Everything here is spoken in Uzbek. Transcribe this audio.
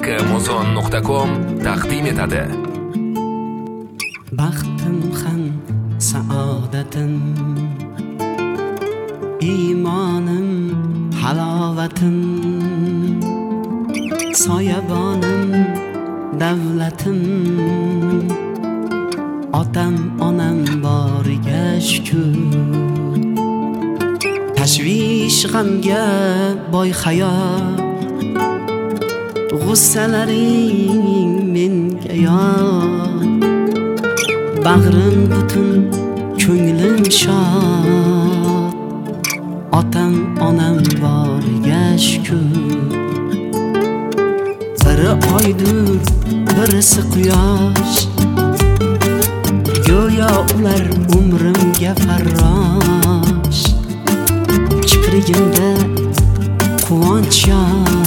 amazon.com taqdim etadi. Baxtim ham saodatim, iymonim halovatim, soyabonim davlatim, otam onam boriga shukr. Tashvish g'amga boy hayot, g'ussalaring menga yot. Bag'rim butun, ko'nglim shod, otam onam boriga shukr. Biri oydin, birisi quyosh, go'yo ular umrimga farrosh. Kiprigimda quvonch